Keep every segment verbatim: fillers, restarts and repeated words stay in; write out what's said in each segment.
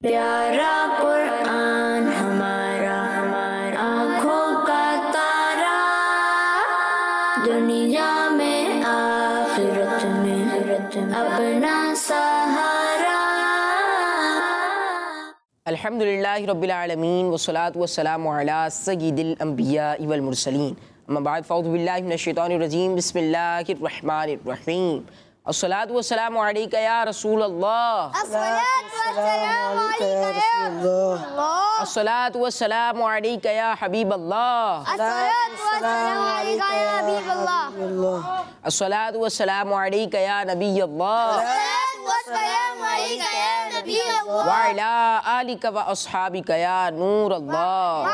پیارا قرآن ہمارا ہمارا آنکھوں کا تارا، دنیا میں آخرت میں اپنا سہارا۔ الحمدللہ رب العالمین والصلاة والسلام علی سید الانبیاء والمرسلین، اما بعد فاعوذ باللہ من الشیطان الرجیم، بسم اللہ الرحمن الرحیم۔ الصلاة والسلام علیک یا رسول اللہ، الصلاة والسلام علیک یا حبیب اللہ، الصلاة والسلام علیک یا نبی اللہ، وعلی آلک و اصحابک یا نور اللہ۔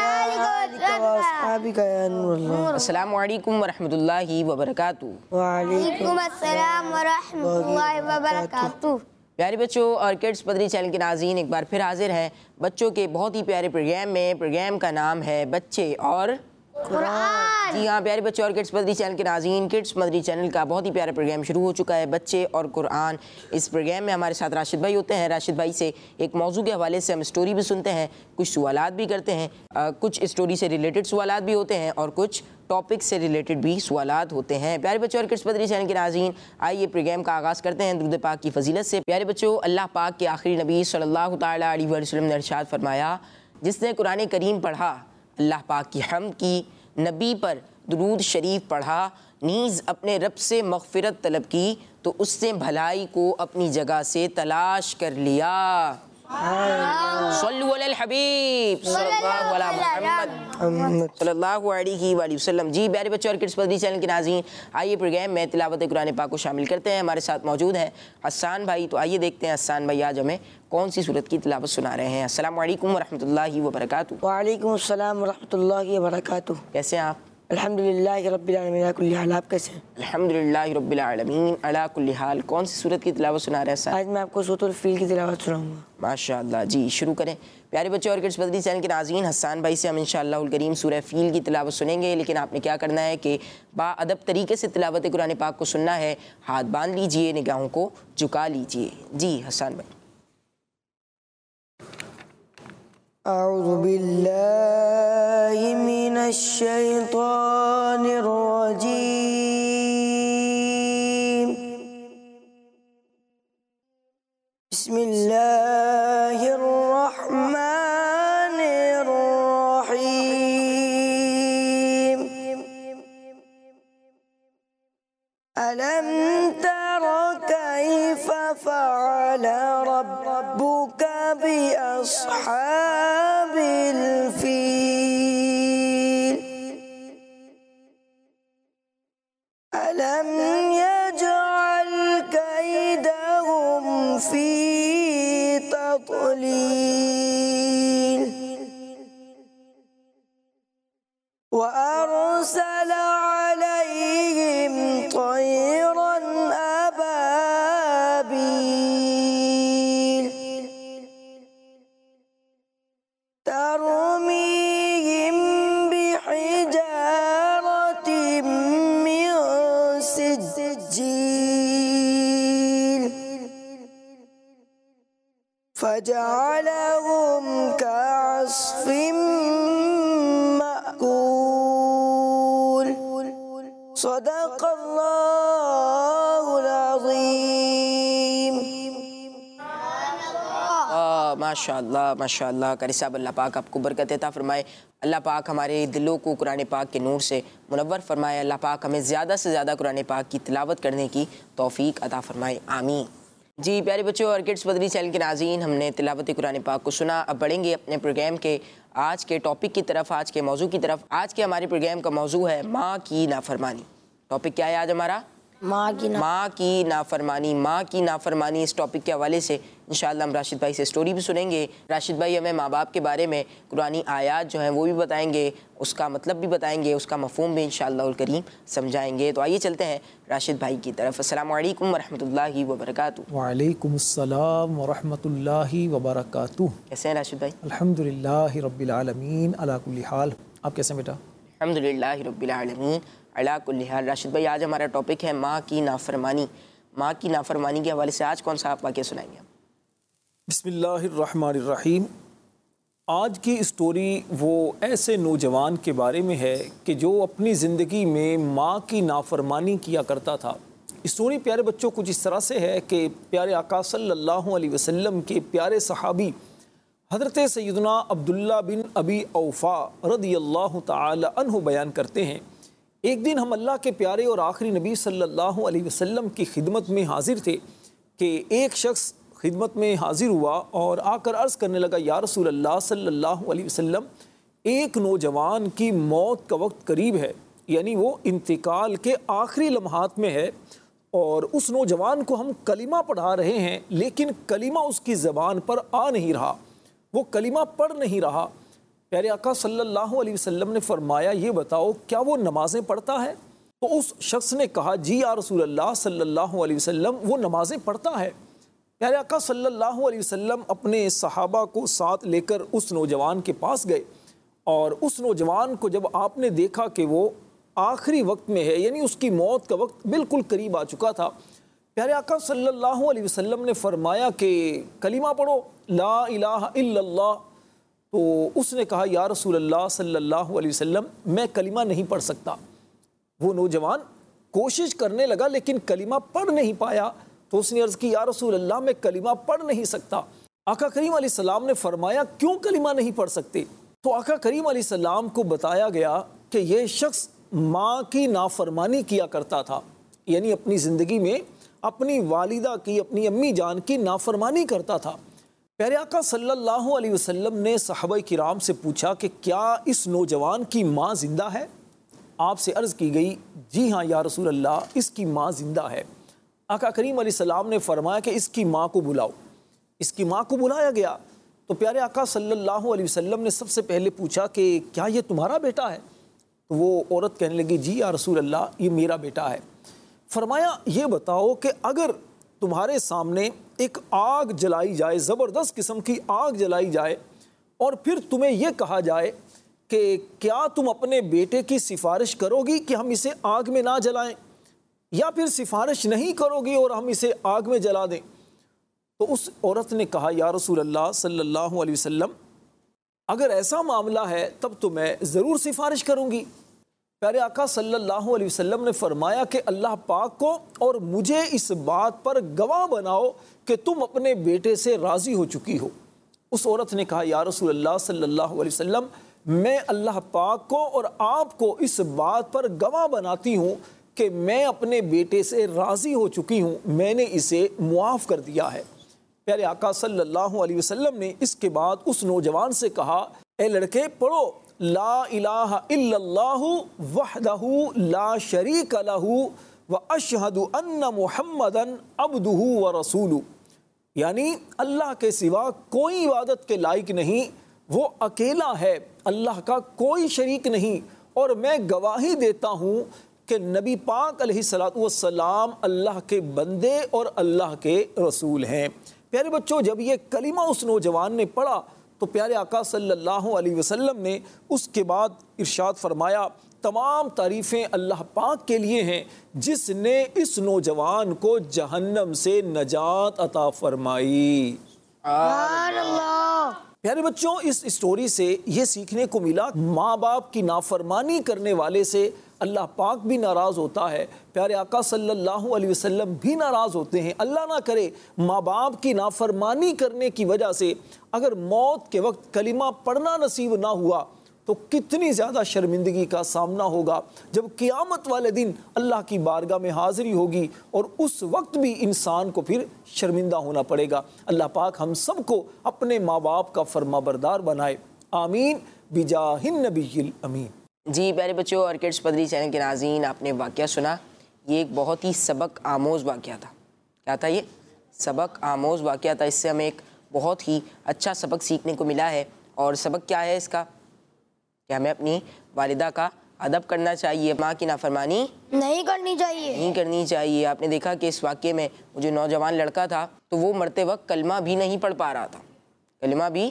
السلام علیکم ورحمۃ اللہ وبرکاتہ۔ وعلیکم السلام ورحمۃ اللہ وبرکاتہ۔ پیارے بچوں اور کڈس پدری چینل کے ناظرین، ایک بار پھر حاضر ہیں بچوں کے بہت ہی پیارے پروگرام میں۔ پروگرام کا نام ہے بچے اور قرآن۔ جی ہاں پیارے بچوں اور کڈس مدری چینل کے ناظرین، کڈس مدری چینل کا بہت ہی پیارا پروگرام شروع ہو چکا ہے، بچے اور قرآن۔ اس پروگرام میں ہمارے ساتھ راشد بھائی ہوتے ہیں۔ راشد بھائی سے ایک موضوع کے حوالے سے ہم اسٹوری بھی سنتے ہیں، کچھ سوالات بھی کرتے ہیں، کچھ اسٹوری سے ریلیٹڈ سوالات بھی ہوتے ہیں اور کچھ ٹاپک سے ریلیٹڈ بھی سوالات ہوتے ہیں۔ پیارے بچوں اور کڈس مدری چینل کے ناظرین، آئیے پروگرام کا آغاز کرتے ہیں درود پاک کی فضیلت سے۔ پیارے بچوں، اللہ پاک کے آخری نبی صلی اللہ تعالیٰ علیہ وسلم نے ارشاد فرمایا، جس نے قرآن کریم پڑھا، اللہ پاک کی حمد کی، نبی پر درود شریف پڑھا، نیز اپنے رب سے مغفرت طلب کی، تو اس نے بھلائی کو اپنی جگہ سے تلاش کر لیا۔ صلو علی الحبیب صلی اللہ علیہ محمد صلی اللہ علیہ وآلہ وسلم۔ جی پیارے بچوں اور کڈس مدری چینل کے ناظرین، آئیے پروگرام میں تلاوت قرآن پاک کو شامل کرتے ہیں۔ ہمارے ساتھ موجود ہیں حسان بھائی، تو آئیے دیکھتے ہیں حسان بھائی آج ہمیں کون سی سورت کی تلاوت سنا رہے ہیں۔ السلام علیکم ورحمۃ اللہ وبرکاتہ۔ وعلیکم السلام ورحمۃ اللہ وبرکاتہ۔ کیسے ہیں آپ؟ الحمدللہ رب العالمین علی کل حال۔ آپ کیسے ہیں؟ الحمدللہ رب العالمین علی کل حال۔ کون سی سورت کی تلاوت سنا رہے ہیں سر؟ آج میں آپ کو سورۃ الفیل کی تلاوت سناؤں گا۔ ماشاءاللہ، جی شروع کریں۔ پیارے بچوں اور کڈس مدری چینل کے ناظرین، حسان بھائی سے ہم انشاءاللہ الکریم سورہ فیل کی تلاوت سنیں گے، لیکن آپ نے کیا کرنا ہے کہ با ادب طریقے سے تلاوت قرآن پاک کو سننا ہے۔ ہاتھ باندھ لیجئے، نگاہوں کو جھکا لیجئے۔ جی حسان بھائی۔ اعوذ باللہ من الشیطان الرجیم، بسم اللہ الرحمن الرحیم۔ الم تر کیف فعل ربک بأصحاب الفیل، ألم يجعل كيدهم في تضليل، وأرسل عليهم طيرا أبابيل ترميهم بحجارة من سجيل فجعلهم كعصف مأكول۔ صدق اللہ العظیم۔ ماشاءاللہ ماشاءاللہ، قاری صاحب اللہ پاک آپ کو برکت عطا فرمائے، اللہ پاک ہمارے دلوں کو قرآن پاک کے نور سے منور فرمائے، اللہ پاک ہمیں زیادہ سے زیادہ قرآن پاک کی تلاوت کرنے کی توفیق عطا فرمائے، آمین۔ جی پیارے بچوں اور کڈس مدری چینل کے ناظرین، ہم نے تلاوت قرآن پاک کو سنا، اب بڑھیں گے اپنے پروگرام کے آج کے ٹاپک کی طرف، آج کے موضوع کی طرف۔ آج کے ہمارے پروگرام کا موضوع ہے ماں کی نافرمانی۔ ٹاپک کیا ہے آج ہمارا؟ ماں کی ماں کی نافرمانی۔ ماں کی نافرمانی، اس ٹاپک کے حوالے سے انشاءاللہ ہم راشد بھائی سے اسٹوری بھی سنیں گے۔ راشد بھائی ہمیں ماں باپ کے بارے میں قرآنی آیات جو ہیں وہ بھی بتائیں گے، اس کا مطلب بھی بتائیں گے، اس کا مفہوم بھی انشاءاللہ الکریم سمجھائیں گے۔ تو آئیے چلتے ہیں راشد بھائی کی طرف۔ السلام علیکم ورحمۃ اللہ وبرکاتہ۔ وعلیکم السلام ورحمۃ اللہ وبرکاتہ۔ کیسے ہیں راشد بھائی؟ الحمدللہ رب العالمین علی کل حال۔ آپ کیسے ہیں بیٹا؟ الحمدللہ رب العالمین علی کل حال۔ راشد بھائی آج ہمارا ٹاپک ہے ماں کی نافرمانی۔ ماں کی نافرمانی کے حوالے سے آج کون سا آپ واقعہ سنائیں گے؟ بسم اللہ الرحمن الرحیم۔ آج کی اسٹوری وہ ایسے نوجوان کے بارے میں ہے کہ جو اپنی زندگی میں ماں کی نافرمانی کیا کرتا تھا۔ اسٹوری پیارے بچوں کچھ اس طرح سے ہے کہ پیارے آقا صلی اللہ علیہ وسلم کے پیارے صحابی حضرت سیدنا عبداللہ بن ابی اوفا رضی اللہ تعالی عنہ بیان کرتے ہیں، ایک دن ہم اللہ کے پیارے اور آخری نبی صلی اللہ علیہ وسلم کی خدمت میں حاضر تھے کہ ایک شخص خدمت میں حاضر ہوا اور آ کر عرض کرنے لگا، یا رسول اللہ صلی اللہ علیہ وسلم، ایک نوجوان کی موت کا وقت قریب ہے، یعنی وہ انتقال کے آخری لمحات میں ہے، اور اس نوجوان کو ہم کلمہ پڑھا رہے ہیں لیکن کلمہ اس کی زبان پر آ نہیں رہا، وہ کلمہ پڑھ نہیں رہا۔ پیارے آقا صلی اللہ علیہ وسلم نے فرمایا، یہ بتاؤ کیا وہ نمازیں پڑھتا ہے؟ تو اس شخص نے کہا، جی یا رسول اللہ صلی اللہ علیہ وسلم، وہ نمازیں پڑھتا ہے۔ پیارے آقا صلی اللہ علیہ وسلم اپنے صحابہ کو ساتھ لے کر اس نوجوان کے پاس گئے، اور اس نوجوان کو جب آپ نے دیکھا کہ وہ آخری وقت میں ہے، یعنی اس کی موت کا وقت بالکل قریب آ چکا تھا، پیارے آقا صلی اللہ علیہ وسلم نے فرمایا کہ کلمہ پڑھو، لا الہ الا اللہ۔ تو اس نے کہا، یا رسول اللہ صلی اللہ علیہ وسلم، میں کلمہ نہیں پڑھ سکتا۔ وہ نوجوان کوشش کرنے لگا لیکن کلمہ پڑھ نہیں پایا، تو اس نے عرض کی، یا رسول اللہ، میں کلمہ پڑھ نہیں سکتا۔ آقا کریم علیہ السلام نے فرمایا، کیوں کلمہ نہیں پڑھ سکتے؟ تو آقا کریم علیہ السلام کو بتایا گیا کہ یہ شخص ماں کی نافرمانی کیا کرتا تھا، یعنی اپنی زندگی میں اپنی والدہ کی، اپنی امی جان کی نافرمانی کرتا تھا۔ پیارے آقا صلی اللہ علیہ وسلم نے صحابہ کرام سے پوچھا کہ کیا اس نوجوان کی ماں زندہ ہے؟ آپ سے عرض کی گئی، جی ہاں یا رسول اللہ، اس کی ماں زندہ ہے۔ آقا کریم علیہ السلام نے فرمایا کہ اس کی ماں کو بلاؤ۔ اس کی ماں کو بلایا گیا تو پیارے آقا صلی اللہ علیہ وسلم نے سب سے پہلے پوچھا کہ کیا یہ تمہارا بیٹا ہے؟ تو وہ عورت کہنے لگی، جی یا رسول اللہ، یہ میرا بیٹا ہے۔ فرمایا، یہ بتاؤ کہ اگر تمہارے سامنے ایک آگ جلائی جائے، زبردست قسم کی آگ جلائی جائے، اور پھر تمہیں یہ کہا جائے کہ کیا تم اپنے بیٹے کی سفارش کرو گی کہ ہم اسے آگ میں نہ جلائیں، یا پھر سفارش نہیں کرو گی اور ہم اسے آگ میں جلا دیں؟ تو اس عورت نے کہا، یا رسول اللہ صلی اللہ علیہ وسلم، اگر ایسا معاملہ ہے تب تو میں ضرور سفارش کروں گی۔ پیارے آقا صلی اللہ علیہ وسلم نے فرمایا کہ اللہ پاک کو اور مجھے اس بات پر گواہ بناؤ کہ تم اپنے بیٹے سے راضی ہو چکی ہو۔ اس عورت نے کہا، یا رسول اللہ صلی اللہ علیہ وسلم، میں اللہ پاک کو اور آپ کو اس بات پر گواہ بناتی ہوں کہ میں اپنے بیٹے سے راضی ہو چکی ہوں، میں نے اسے معاف کر دیا ہے۔ پیارے آقا صلی اللہ علیہ وسلم نے اس کے بعد اس نوجوان سے کہا، اے لڑکے، پڑھو لا الہ الا اللہ وحدہ لا شریک لہ واشہد ان محمدا عبدہ ورسولہ، یعنی اللہ کے سوا کوئی عبادت کے لائق نہیں، وہ اکیلا ہے، اللہ کا کوئی شریک نہیں، اور میں گواہی دیتا ہوں کہ نبی پاک علیہ الصلوۃ والسلام اللہ کے بندے اور اللہ کے رسول ہیں۔ پیارے بچوں، جب یہ کلمہ اس نوجوان نے پڑھا تو پیارے آقا صلی اللہ علیہ وسلم نے اس کے بعد ارشاد فرمایا، تمام تعریفیں اللہ پاک کے لیے ہیں جس نے اس نوجوان کو جہنم سے نجات عطا فرمائی۔ سبحان اللہ۔ پیارے بچوں، اس اسٹوری سے یہ سیکھنے کو ملا، ماں باپ کی نافرمانی کرنے والے سے اللہ پاک بھی ناراض ہوتا ہے، پیارے آقا صلی اللہ علیہ وسلم بھی ناراض ہوتے ہیں۔ اللہ نہ کرے ماں باپ کی نافرمانی کرنے کی وجہ سے اگر موت کے وقت کلمہ پڑھنا نصیب نہ ہوا تو کتنی زیادہ شرمندگی کا سامنا ہوگا جب قیامت والے دن اللہ کی بارگاہ میں حاضری ہوگی، اور اس وقت بھی انسان کو پھر شرمندہ ہونا پڑے گا۔ اللہ پاک ہم سب کو اپنے ماں باپ کا فرما بردار بنائے، آمین بجاہ النبی الامین۔ جی پیارے بچوں اور کڈس پدری چینل کے ناظرین، آپ نے واقعہ سنا، یہ ایک بہت ہی سبق آموز واقعہ تھا۔ کیا تھا یہ؟ سبق آموز واقعہ تھا۔ اس سے ہمیں ایک بہت ہی اچھا سبق سیکھنے کو ملا ہے، اور سبق کیا ہے اس کا؟ کہ ہمیں اپنی والدہ کا ادب کرنا چاہیے، ماں کی نافرمانی نہیں کرنی چاہیے نہیں کرنی چاہیے۔ آپ نے دیکھا کہ اس واقعے میں وہ جو نوجوان لڑکا تھا تو وہ مرتے وقت کلمہ بھی نہیں پڑھ پا رہا تھا، کلمہ بھی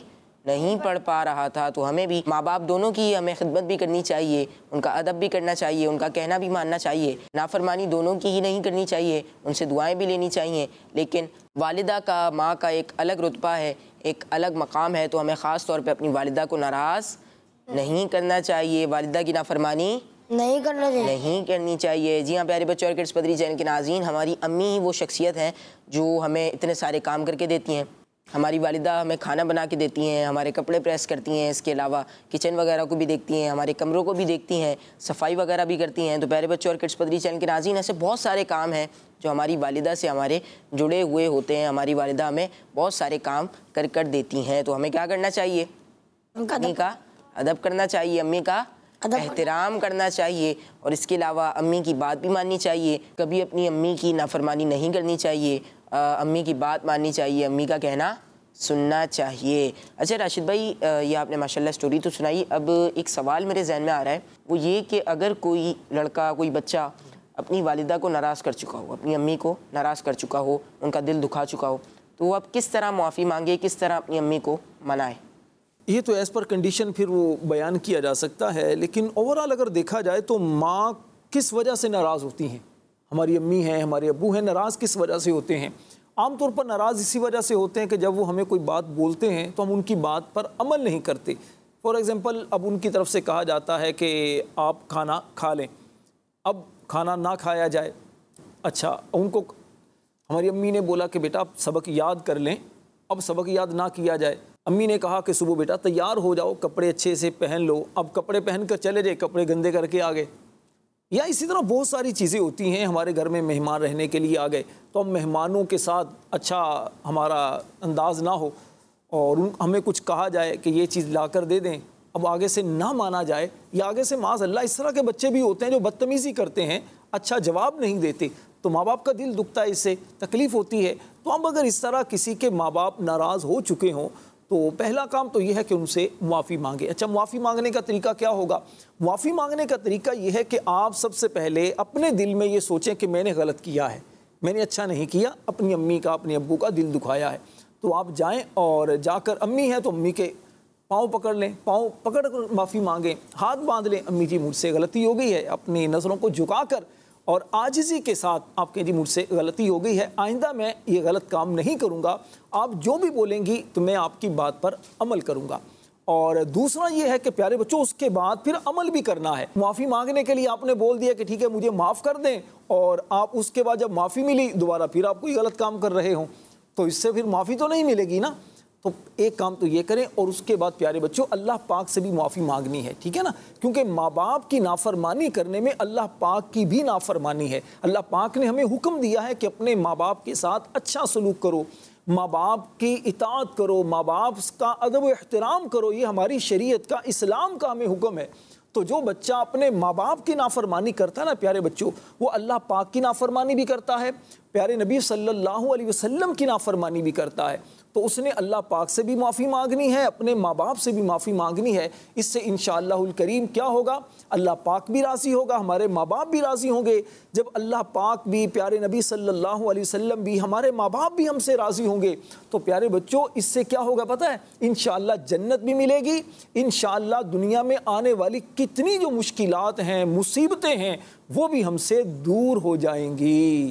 نہیں پڑھ پا رہا تھا تو ہمیں بھی ماں باپ دونوں کی ہمیں خدمت بھی کرنی چاہیے، ان کا ادب بھی کرنا چاہیے، ان کا کہنا بھی ماننا چاہیے، نافرمانی دونوں کی ہی نہیں کرنی چاہیے، ان سے دعائیں بھی لینی چاہیے، لیکن والدہ کا ماں کا ایک الگ رتبہ ہے، ایک الگ مقام ہے، تو ہمیں خاص طور پہ اپنی والدہ کو ناراض نہیں کرنا چاہیے، والدہ کی نافرمانی نہیں کرنا چاہیے۔ نہیں کرنی چاہیے۔ جی ہاں پیارے بچوں اور کڈس مدری چینل کے ناظرین، ہماری امی ہی وہ شخصیت ہیں جو ہمیں اتنے سارے کام کر کے دیتی ہیں۔ ہماری والدہ ہمیں کھانا بنا کے دیتی ہیں، ہمارے کپڑے پریس کرتی ہیں، اس کے علاوہ کچن وغیرہ کو بھی دیکھتی ہیں، ہمارے کمروں کو بھی دیکھتی ہیں، صفائی وغیرہ بھی کرتی ہیں۔ تو پیارے بچوں اور کڈس مدری چینل کے ناظرین، ایسے بہت سارے کام ہیں جو ہماری والدہ سے ہمارے جڑے ہوئے ہوتے ہیں۔ ہماری والدہ ہمیں بہت سارے کام کر کر دیتی ہیں، تو ہمیں کیا کرنا چاہیے؟ امی کا ادب کرنا چاہیے، امی کا احترام کرنا چاہیے، اور اس کے علاوہ امی کی بات بھی ماننی چاہیے، کبھی اپنی امی کی نافرمانی نہیں کرنی چاہیے، امی کی بات ماننی چاہیے، امی کا کہنا سننا چاہیے۔ اچھا راشد بھائی، یہ آپ نے ماشاءاللہ سٹوری تو سنائی، اب ایک سوال میرے ذہن میں آ رہا ہے، وہ یہ کہ اگر کوئی لڑکا، کوئی بچہ اپنی والدہ کو ناراض کر چکا ہو، اپنی امی کو ناراض کر چکا ہو، ان کا دل دکھا چکا ہو، تو وہ اب کس طرح معافی مانگے، کس طرح اپنی امی کو منائے؟ یہ تو ایز پر کنڈیشن پھر وہ بیان کیا جا سکتا ہے، لیکن اوورال اگر دیکھا جائے تو ماں کس وجہ سے ناراض ہوتی ہیں؟ ہماری امی ہیں، ہمارے ابو ہیں، ناراض کس وجہ سے ہوتے ہیں؟ عام طور پر ناراض اسی وجہ سے ہوتے ہیں کہ جب وہ ہمیں کوئی بات بولتے ہیں تو ہم ان کی بات پر عمل نہیں کرتے۔ فار ایگزامپل، اب ان کی طرف سے کہا جاتا ہے کہ آپ کھانا کھا لیں، اب کھانا نہ کھایا جائے۔ اچھا، ان کو ہماری امی نے بولا کہ بیٹا آپ سبق یاد کر لیں، اب سبق یاد نہ کیا جائے۔ امی نے کہا کہ صبح بیٹا تیار ہو جاؤ، کپڑے اچھے سے پہن لو، اب کپڑے پہن کر چلے جائے، کپڑے گندے کر کے آ گئے۔ یا اسی طرح بہت ساری چیزیں ہوتی ہیں، ہمارے گھر میں مہمان رہنے کے لیے آ گئے تو ہم مہمانوں کے ساتھ اچھا ہمارا انداز نہ ہو اور ہمیں کچھ کہا جائے کہ یہ چیز لا کر دے دیں، اب آگے سے نہ مانا جائے، یا آگے سے معاذ اللہ اس طرح کے بچے بھی ہوتے ہیں جو بدتمیزی کرتے ہیں، اچھا جواب نہیں دیتے، تو ماں باپ کا دل دکھتا ہے، اس سے تکلیف ہوتی ہے۔ تو اب اگر اس طرح کسی کے ماں باپ ناراض ہو چکے ہوں تو پہلا کام تو یہ ہے کہ ان سے معافی مانگے۔ اچھا، معافی مانگنے کا طریقہ کیا ہوگا؟ معافی مانگنے کا طریقہ یہ ہے کہ آپ سب سے پہلے اپنے دل میں یہ سوچیں کہ میں نے غلط کیا ہے، میں نے اچھا نہیں کیا، اپنی امی کا، اپنے ابو کا دل دکھایا ہے۔ تو آپ جائیں اور جا کر امی ہے تو امی کے پاؤں پکڑ لیں، پاؤں پکڑ کر معافی مانگیں، ہاتھ باندھ لیں، امی جی مجھ سے غلطی ہو گئی ہے، اپنی نظروں کو جھکا کر اور عاجزی کے ساتھ آپ کہیں جی مجھ سے غلطی ہو گئی ہے، آئندہ میں یہ غلط کام نہیں کروں گا، آپ جو بھی بولیں گی تو میں آپ کی بات پر عمل کروں گا۔ اور دوسرا یہ ہے کہ پیارے بچوں اس کے بعد پھر عمل بھی کرنا ہے۔ معافی مانگنے کے لیے آپ نے بول دیا کہ ٹھیک ہے مجھے معاف کر دیں، اور آپ اس کے بعد جب معافی ملی دوبارہ پھر آپ کوئی غلط کام کر رہے ہوں تو اس سے پھر معافی تو نہیں ملے گی نا۔ تو ایک کام تو یہ کریں، اور اس کے بعد پیارے بچوں اللہ پاک سے بھی معافی مانگنی ہے، ٹھیک ہے نا، کیونکہ ماں باپ کی نافرمانی کرنے میں اللہ پاک کی بھی نافرمانی ہے۔ اللہ پاک نے ہمیں حکم دیا ہے کہ اپنے ماں باپ کے ساتھ اچھا سلوک کرو، ماں باپ کی اطاعت کرو، ماں باپ کا ادب و احترام کرو، یہ ہماری شریعت کا، اسلام کا ہمیں حکم ہے۔ تو جو بچہ اپنے ماں باپ کی نافرمانی کرتا ہے نا پیارے بچوں، وہ اللہ پاک کی نافرمانی بھی کرتا ہے، پیارے نبی صلی اللہ علیہ وسلم کی نافرمانی بھی کرتا ہے۔ تو اس نے اللہ پاک سے بھی معافی مانگنی ہے، اپنے ماں باپ سے بھی معافی مانگنی ہے۔ اس سے انشاءاللہ الکریم کیا ہوگا؟ اللہ پاک بھی راضی ہوگا، ہمارے ماں باپ بھی راضی ہوں گے۔ جب اللہ پاک بھی، پیارے نبی صلی اللہ علیہ وسلم بھی، ہمارے ماں باپ بھی ہم سے راضی ہوں گے تو پیارے بچوں اس سے کیا ہوگا پتہ ہے؟ انشاءاللہ جنت بھی ملے گی، انشاءاللہ دنیا میں آنے والی کتنی جو مشکلات ہیں، مصیبتیں ہیں، وہ بھی ہم سے دور ہو جائیں گی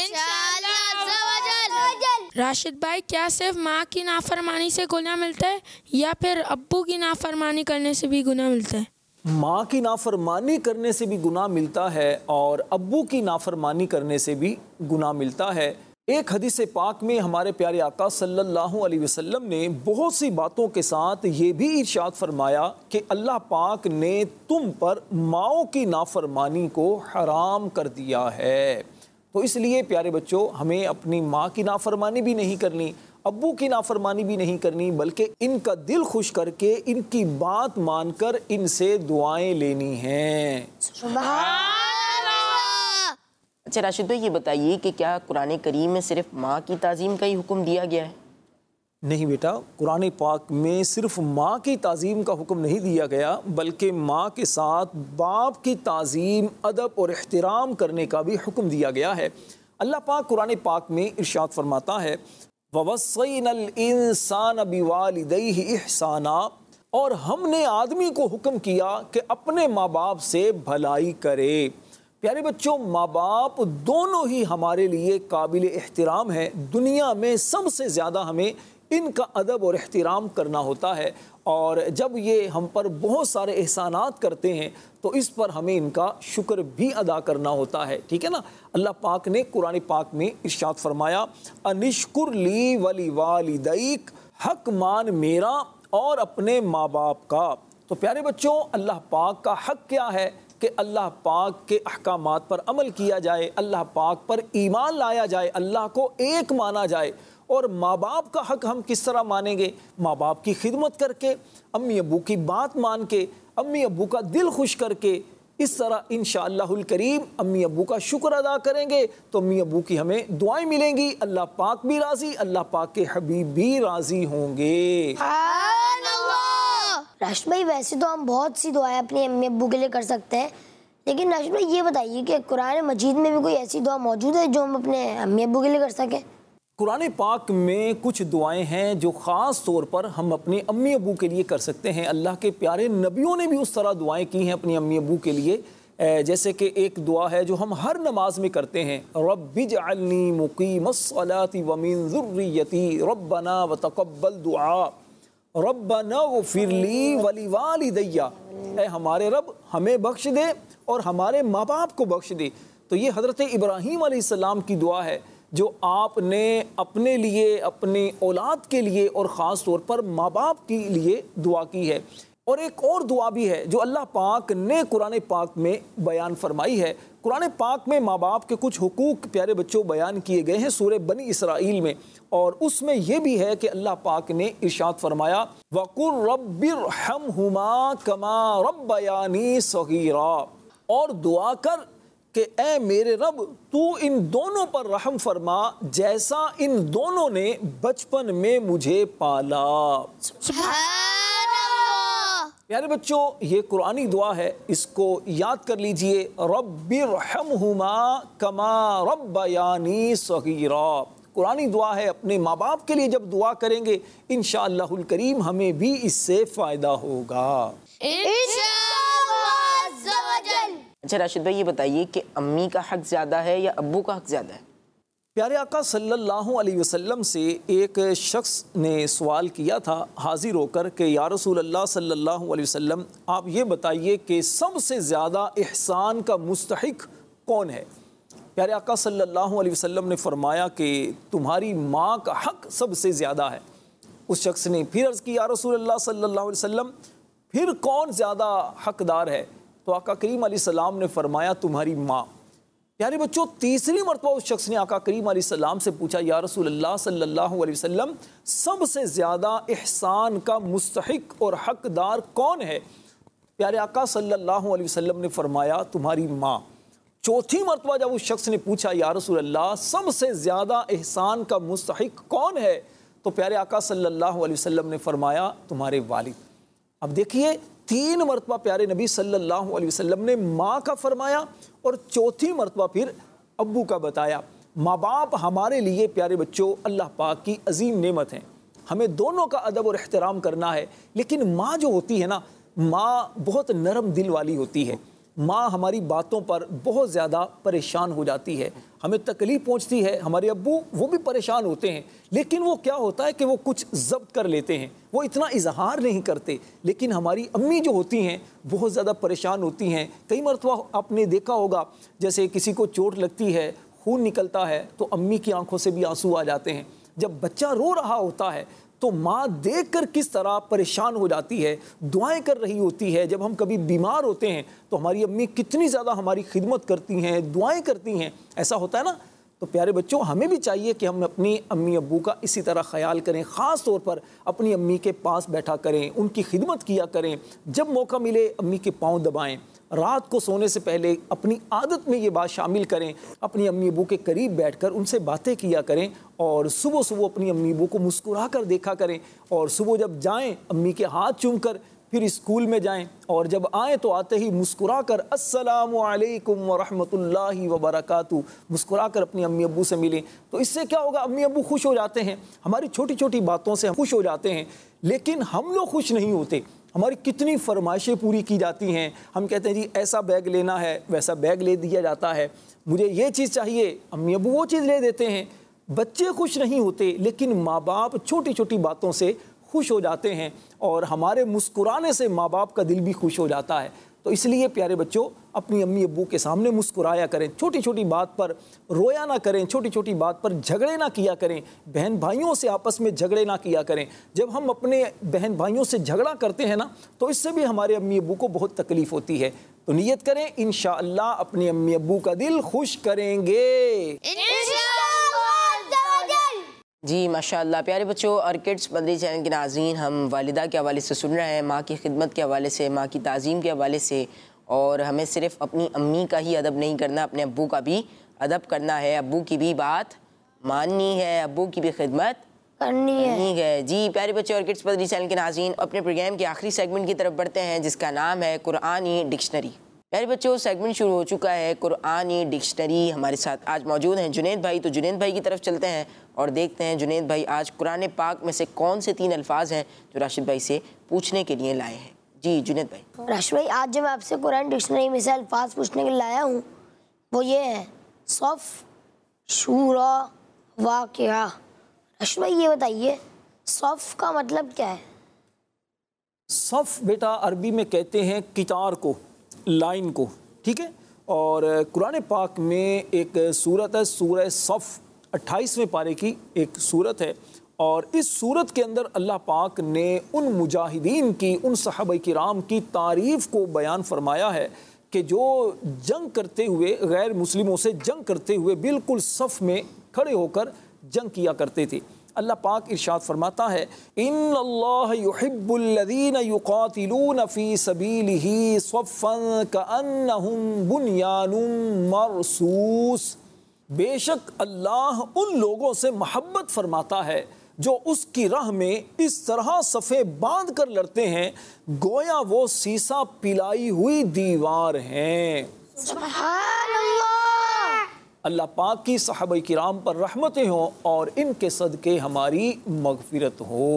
راشد بھائی، کیا صرف ماں کی نافرمانی سے گناہ ملتا ہے یا پھر ابو کی نافرمانی کرنے سے بھی گناہ ملتا ہے؟ ماں کی نافرمانی کرنے سے بھی گناہ ملتا ہے اور ابو کی نافرمانی کرنے سے بھی گناہ ملتا ہے۔ ایک حدیث پاک میں ہمارے پیارے آقا صلی اللہ علیہ وسلم نے بہت سی باتوں کے ساتھ یہ بھی ارشاد فرمایا کہ اللہ پاک نے تم پر ماؤں کی نافرمانی کو حرام کر دیا ہے۔ تو اس لیے پیارے بچوں ہمیں اپنی ماں کی نافرمانی بھی نہیں کرنی، ابو کی نافرمانی بھی نہیں کرنی، بلکہ ان کا دل خوش کر کے ان کی بات مان کر ان سے دعائیں لینی ہیں۔ اچھا راشد بھائی یہ بتائیے کہ کیا قرآن کریم میں صرف ماں کی تعظیم کا ہی حکم دیا گیا ہے؟ نہیں بیٹا، قرآن پاک میں صرف ماں کی تعظیم کا حکم نہیں دیا گیا، بلکہ ماں کے ساتھ باپ کی تعظیم، ادب اور احترام کرنے کا بھی حکم دیا گیا ہے۔ اللہ پاک قرآن پاک میں ارشاد فرماتا ہے وَوَصَّيْنَا الْإِنسَانَ بِوَالِدَيْهِ إِحْسَانًا، اور ہم نے آدمی کو حکم کیا کہ اپنے ماں باپ سے بھلائی کرے۔ پیارے بچوں، ماں باپ دونوں ہی ہمارے لیے قابل احترام ہیں۔ دنیا میں سب سے زیادہ ہمیں ان کا ادب اور احترام کرنا ہوتا ہے، اور جب یہ ہم پر بہت سارے احسانات کرتے ہیں تو اس پر ہمیں ان کا شکر بھی ادا کرنا ہوتا ہے، ٹھیک ہے نا۔ اللہ پاک نے قرآن پاک میں ارشاد فرمایا انشکر لی ولی والدیک، حق مان میرا اور اپنے ماں باپ کا۔ تو پیارے بچوں، اللہ پاک کا حق کیا ہے کہ اللہ پاک کے احکامات پر عمل کیا جائے، اللہ پاک پر ایمان لایا جائے، اللہ کو ایک مانا جائے۔ اور ماں باپ کا حق ہم کس طرح مانیں گے؟ ماں باپ کی خدمت کر کے، امی ابو کی بات مان کے، امی ابو کا دل خوش کر کے۔ اس طرح انشاءاللہ الکریم امی ابو کا شکر ادا کریں گے تو امی ابو کی ہمیں دعائیں ملیں گی، اللہ پاک بھی راضی، اللہ پاک کے حبیب بھی راضی ہوں گے۔ سبحان اللہ۔ راشد بھائی، ویسے تو ہم بہت سی دعائیں اپنے امی ابو کے لیے کر سکتے ہیں، لیکن راشد بھائی یہ بتائیے کہ قرآن مجید میں بھی کوئی ایسی دعا موجود ہے جو ہم اپنے امی ابو کے لیے کر سکیں؟ قرآن پاک میں کچھ دعائیں ہیں جو خاص طور پر ہم اپنے امی ابو کے لیے کر سکتے ہیں۔ اللہ کے پیارے نبیوں نے بھی اس طرح دعائیں کی ہیں اپنی امی ابو کے لیے، جیسے کہ ایک دعا ہے جو ہم ہر نماز میں کرتے ہیں، رب اجعلنی مقیم الصلاۃ ومن ذریتی ربنا وتقبل دعا ربنا اغفر لی ولوالدی، اے ہمارے رب ہمیں بخش دے اور ہمارے ماں باپ کو بخش دے۔ تو یہ حضرت ابراہیم علیہ السلام کی دعا ہے جو آپ نے اپنے لیے، اپنے اولاد کے لیے اور خاص طور پر ماں باپ کے لیے دعا کی ہے۔ اور ایک اور دعا بھی ہے جو اللہ پاک نے قرآن پاک میں بیان فرمائی ہے۔ قرآن پاک میں ماں باپ کے کچھ حقوق پیارے بچوں بیان کیے گئے ہیں سورہ بنی اسرائیل میں، اور اس میں یہ بھی ہے کہ اللہ پاک نے ارشاد فرمایا وَقُلْ رَبِّ ارْحَمْهُمَا كَمَا رَبَّيَانِي صَغِيرًا، اور دعا کر کہ اے میرے رب تو ان دونوں پر رحم فرما جیسا ان دونوں نے بچپن میں مجھے پالا۔ سبحان اللہ۔ پیارے بچوں، یہ قرآنی دعا ہے، اس کو یاد کر لیجئے، رب ارحمہما کما ربیانی صغیرا۔ قرآنی دعا ہے، اپنے ماں باپ کے لیے جب دعا کریں گے انشاءاللہ الکریم ہمیں بھی اس سے فائدہ ہوگا۔ اچھا راشد بھائی، یہ بتائیے کہ امی کا حق زیادہ ہے یا ابو کا حق زیادہ ہے؟ پیارے آقا صلی اللہ علیہ وسلم سے ایک شخص نے سوال کیا تھا حاضر ہو کر کہ یا رسول اللہ صلی اللہ علیہ وسلم، آپ یہ بتائیے کہ سب سے زیادہ احسان کا مستحق کون ہے؟ پیارے آقا صلی اللہ علیہ وسلم نے فرمایا کہ تمہاری ماں کا حق سب سے زیادہ ہے۔ اس شخص نے پھر عرض کی یا رسول اللہ صلی اللہ علیہ وسلم، پھر کون زیادہ حقدار ہے؟ تو آقا کریم علیہ السلام نے فرمایا تمہاری ماں۔ پیارے بچوں، تیسری مرتبہ اس شخص نے آقا کریم علیہ السلام سے پوچھا یا رسول اللہ صلی اللہ علیہ وسلم، سب سے زیادہ احسان کا مستحق اور حقدار کون ہے؟ پیارے آقا صلی اللہ علیہ وسلم نے فرمایا تمہاری ماں۔ چوتھی مرتبہ جب اس شخص نے پوچھا یا رسول اللہ سب سے زیادہ احسان کا مستحق کون ہے، تو پیارے آقا صلی اللہ علیہ وسلم نے فرمایا تمہارے والد۔ اب دیکھیے، تین مرتبہ پیارے نبی صلی اللہ علیہ وسلم نے ماں کا فرمایا اور چوتھی مرتبہ پھر ابو کا بتایا۔ ماں باپ ہمارے لیے پیارے بچوں اللہ پاک کی عظیم نعمت ہیں، ہمیں دونوں کا ادب اور احترام کرنا ہے۔ لیکن ماں جو ہوتی ہے نا، ماں بہت نرم دل والی ہوتی ہے۔ ماں ہماری باتوں پر بہت زیادہ پریشان ہو جاتی ہے، ہمیں تکلیف پہنچتی ہے۔ ہمارے ابو وہ بھی پریشان ہوتے ہیں، لیکن وہ کیا ہوتا ہے کہ وہ کچھ ضبط کر لیتے ہیں، وہ اتنا اظہار نہیں کرتے۔ لیکن ہماری امی جو ہوتی ہیں بہت زیادہ پریشان ہوتی ہیں۔ کئی مرتبہ آپ نے دیکھا ہوگا، جیسے کسی کو چوٹ لگتی ہے، خون نکلتا ہے، تو امی کی آنکھوں سے بھی آنسو آ جاتے ہیں۔ جب بچہ رو رہا ہوتا ہے تو ماں دیکھ کر کس طرح پریشان ہو جاتی ہے، دعائیں کر رہی ہوتی ہے۔ جب ہم کبھی بیمار ہوتے ہیں تو ہماری امی کتنی زیادہ ہماری خدمت کرتی ہیں، دعائیں کرتی ہیں، ایسا ہوتا ہے نا۔ تو پیارے بچوں، ہمیں بھی چاہیے کہ ہم اپنی امی ابو کا اسی طرح خیال کریں، خاص طور پر اپنی امی کے پاس بیٹھا کریں، ان کی خدمت کیا کریں۔ جب موقع ملے امی کے پاؤں دبائیں، رات کو سونے سے پہلے اپنی عادت میں یہ بات شامل کریں، اپنی امی ابو کے قریب بیٹھ کر ان سے باتیں کیا کریں، اور صبح صبح اپنی امی ابو کو مسکرا کر دیکھا کریں، اور صبح جب جائیں امی کے ہاتھ چوم کر پھر اسکول میں جائیں اور جب آئیں تو آتے ہی مسکرا کر السلام علیکم ورحمۃ اللہ وبرکاتہ مسکرا کر اپنی امی ابو سے ملیں. تو اس سے کیا ہوگا؟ امی ابو خوش ہو جاتے ہیں، ہماری چھوٹی چھوٹی باتوں سے خوش ہو جاتے ہیں. لیکن ہم لوگ خوش نہیں ہوتے. ہماری کتنی فرمائشیں پوری کی جاتی ہیں. ہم کہتے ہیں جی ایسا بیگ لینا ہے، ویسا بیگ لے دیا جاتا ہے، مجھے یہ چیز چاہیے، امی ابو وہ چیز لے دیتے ہیں. بچے خوش نہیں ہوتے لیکن ماں باپ چھوٹی چھوٹی باتوں سے خوش ہو جاتے ہیں اور ہمارے مسکرانے سے ماں باپ کا دل بھی خوش ہو جاتا ہے. تو اس لیے پیارے بچوں اپنی امی ابو کے سامنے مسکرایا کریں، چھوٹی چھوٹی بات پر رویا نہ کریں، چھوٹی چھوٹی بات پر جھگڑے نہ کیا کریں، بہن بھائیوں سے آپس میں جھگڑے نہ کیا کریں. جب ہم اپنے بہن بھائیوں سے جھگڑا کرتے ہیں نا تو اس سے بھی ہمارے امی ابو کو بہت تکلیف ہوتی ہے. تو نیت کریں انشاءاللہ اپنے امی ابو کا دل خوش کریں گے. جی ماشاءاللہ. پیارے بچوں اور کڈس مدری چینل کے ناظرین، ہم والدہ کے حوالے سے سن رہے ہیں، ماں کی خدمت کے حوالے سے، ماں کی تعظیم کے حوالے سے. اور ہمیں صرف اپنی امی کا ہی ادب نہیں کرنا، اپنے ابو کا بھی ادب کرنا ہے، ابو کی بھی بات ماننی ہے، ابو کی بھی خدمت کرنی ہے. ہے. جی پیارے بچے اور کڈس مدری چینل کے ناظرین، اپنے پروگرام کے آخری سیگمنٹ کی طرف بڑھتے ہیں جس کا نام ہے قرآنی ڈکشنری. پیارے بچوں سیگمنٹ شروع ہو چکا ہے قرآنی ڈکشنری. ہمارے ساتھ آج موجود ہیں جنید بھائی. تو جنید بھائی کی طرف چلتے ہیں اور دیکھتے ہیں جنید بھائی آج قرآن پاک میں سے کون سے تین الفاظ ہیں جو راشد بھائی سے پوچھنے کے لیے لائے ہیں. جی جنید بھائی. راشد بھائی آج جو میں آپ سے قرآن ڈکشنری میں سے الفاظ پوچھنے کے لیے لایا ہوں وہ یہ ہے صف، شورا، واقعہ. راشد بھائی یہ بتائیے صف کا مطلب کیا ہے؟ صف بیٹا عربی میں کہتے ہیں قطار کو، لائن کو، ٹھیک ہے. اور قرآن پاک میں ایک سورت ہے سورہ صف، اٹھائیسویں پارے کی ایک سورت ہے. اور اس سورت کے اندر اللہ پاک نے ان مجاہدین کی، ان صحابہ کرام کی تعریف کو بیان فرمایا ہے کہ جو جنگ کرتے ہوئے، غیر مسلموں سے جنگ کرتے ہوئے بالکل صف میں کھڑے ہو کر جنگ کیا کرتے تھے. اللہ پاک ارشاد فرماتا ہے ان اللہ یحب الذین یقاتلون فی سبیلہ صفا کأنہم بنیان مرصوص. بے شک اللہ ان لوگوں سے محبت فرماتا ہے جو اس کی راہ میں اس طرح صفیں باندھ کر لڑتے ہیں گویا وہ سیسا پلائی ہوئی دیوار ہیں. سبحان اللہ. اللہ پاک کی صحابہ کرام پر رحمتیں ہوں اور ان کے صدقے ہماری مغفرت ہو.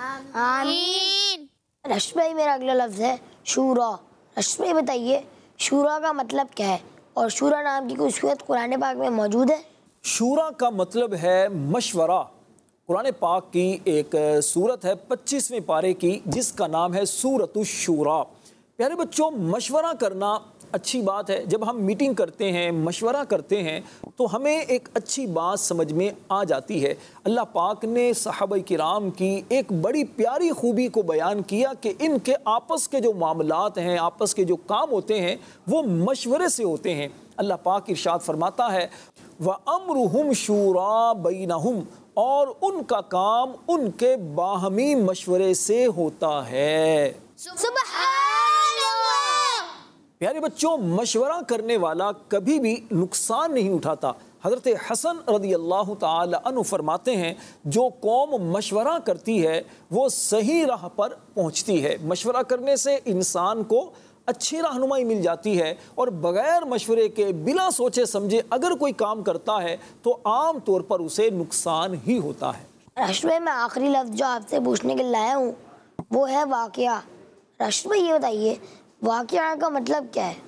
آمین. راشد بھائی میرا اگلا لفظ ہے شورا. راشد بھائی بتائیے شورا کا مطلب کیا ہے اور شورا نام کی کوئی صورت قرآن پاک میں موجود ہے؟ شورا کا مطلب ہے مشورہ. قرآن پاک کی ایک سورت ہے پچیسویں پارے کی جس کا نام ہے سورۃ الشورا. پیارے بچوں مشورہ کرنا اچھی بات ہے. جب ہم میٹنگ کرتے ہیں، مشورہ کرتے ہیں تو ہمیں ایک اچھی بات سمجھ میں آ جاتی ہے. اللہ پاک نے صحابہ کرام کی ایک بڑی پیاری خوبی کو بیان کیا کہ ان کے آپس کے جو معاملات ہیں، آپس کے جو کام ہوتے ہیں وہ مشورے سے ہوتے ہیں. اللہ پاک ارشاد فرماتا ہے وَأَمْرُهُمْ شُورَى بَيْنَهُمْ، اور ان کا کام ان کے باہمی مشورے سے ہوتا ہے. سبحان اللہ. پیارے بچوں مشورہ کرنے والا کبھی بھی نقصان نہیں اٹھاتا. حضرت حسن رضی اللہ تعالی عنہ فرماتے ہیں جو قوم مشورہ کرتی ہے وہ صحیح راہ پر پہنچتی ہے. مشورہ کرنے سے انسان کو اچھی رہنمائی مل جاتی ہے اور بغیر مشورے کے بلا سوچے سمجھے اگر کوئی کام کرتا ہے تو عام طور پر اسے نقصان ہی ہوتا ہے. راشد بھائی میں آخری لفظ جو آپ سے پوچھنے کے لیے لایا ہوں وہ ہے واقعہ. راشد بھائی یہ بتائیے واقعہ کا مطلب کیا ہے؟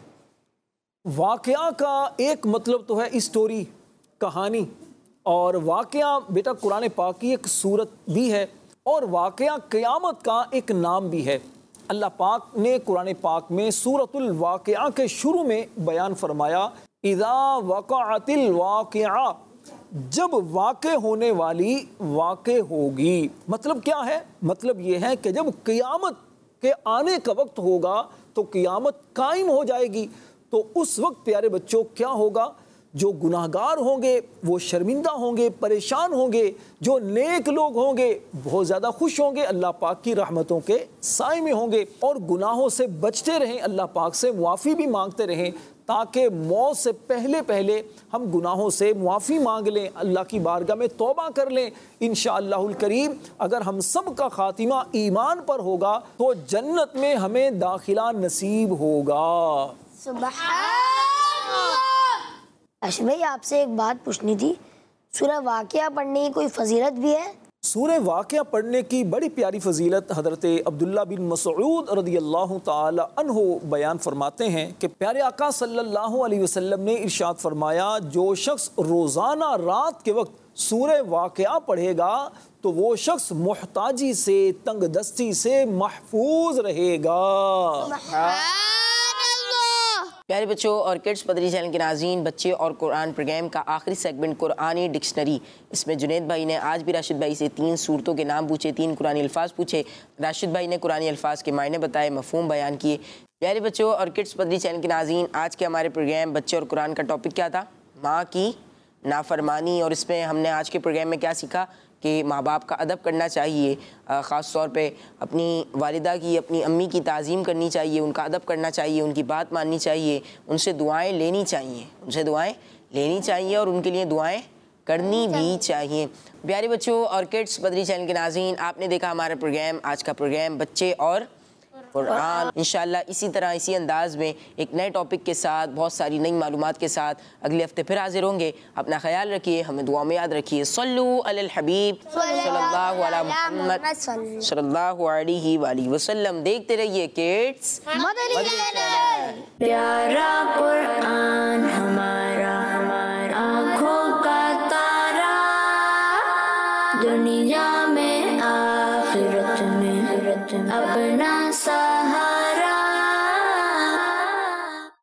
واقعہ کا ایک مطلب تو ہے اسٹوری، کہانی. اور واقعہ بیٹا قرآن پاک کی ایک سورت بھی ہے اور واقعہ قیامت کا ایک نام بھی ہے. اللہ پاک نے قرآن پاک میں سورۃ الواقعہ کے شروع میں بیان فرمایا اذا وقعت الواقعہ، جب واقع ہونے والی واقع ہوگی. مطلب کیا ہے؟ مطلب یہ ہے کہ جب قیامت کے آنے کا وقت ہوگا تو قیامت قائم ہو جائے گی. تو اس وقت پیارے بچوں کیا ہوگا؟ جو گناہگار ہوں گے وہ شرمندہ ہوں گے، پریشان ہوں گے. جو نیک لوگ ہوں گے بہت زیادہ خوش ہوں گے، اللہ پاک کی رحمتوں کے سائے میں ہوں گے اور گناہوں سے بچتے رہیں، اللہ پاک سے معافی بھی مانگتے رہیں تاکہ موت سے پہلے پہلے ہم گناہوں سے معافی مانگ لیں، اللہ کی بارگاہ میں توبہ کر لیں۔ انشاءاللہ الکریم اگر ہم سب کا خاتمہ ایمان پر ہوگا تو جنت میں ہمیں داخلہ نصیب ہوگا۔ سبحان اللہ۔ راشد بھائی آپ سے ایک بات پوچھنی تھی، سورہ واقعہ پڑھنے کی کوئی فضیلت بھی ہے؟ سورہ واقعہ پڑھنے کی بڑی پیاری فضیلت حضرت عبداللہ بن مسعود رضی اللہ تعالی عنہ بیان فرماتے ہیں کہ پیارے آقا صلی اللہ علیہ وسلم نے ارشاد فرمایا، جو شخص روزانہ رات کے وقت سورہ واقعہ پڑھے گا تو وہ شخص محتاجی سے، تنگ دستی سے محفوظ رہے گا۔ پیارے بچوں اور کڈس مدنی چینل کے ناظرین، بچے اور قرآن پروگرام کا آخری سیگمنٹ قرآنی ڈکشنری، اس میں جنید بھائی نے آج بھی راشد بھائی سے تین صورتوں کے نام پوچھے، تین قرآنی الفاظ پوچھے، راشد بھائی نے قرآنی الفاظ کے معنی بتائے، مفہوم بیان کیے۔ پیارے بچوں اور کڈس مدنی چینل کے ناظرین، آج کے ہمارے پروگرام بچے اور قرآن کا ٹاپک کیا تھا؟ ماں کی نافرمانی، اور اس میں ہم نے آج کے پروگرام میں کیا سیکھا کہ ماں باپ کا ادب کرنا چاہیے، خاص طور پہ اپنی والدہ کی، اپنی امی کی تعظیم کرنی چاہیے، ان کا ادب کرنا چاہیے، ان کی بات ماننی چاہیے، ان سے دعائیں لینی چاہیے، ان سے دعائیں لینی چاہیے اور ان کے لیے دعائیں کرنی بھی چاہیے۔ پیارے بچوں اور کڈس مدنی چینل کے ناظرین، آپ نے دیکھا ہمارا پروگرام، آج کا پروگرام بچے اور قرآن۔ انشاءاللہ اسی طرح اسی انداز میں ایک نئے ٹاپک کے ساتھ، بہت ساری نئی معلومات کے ساتھ اگلے ہفتے پھر حاضر ہوں گے۔ اپنا خیال رکھیے، ہمیں دعا میں یاد رکھیے۔ صلو علی الحبیب صلی اللہ علی محمد صلی اللہ علیہ وآلہ وسلم۔ دیکھتے رہیے کڈس مدنی چینل۔ پیارا قرآن ہمارا آنکھوں کا تارا، دنیا میں آخرت میں اپنا سہارا۔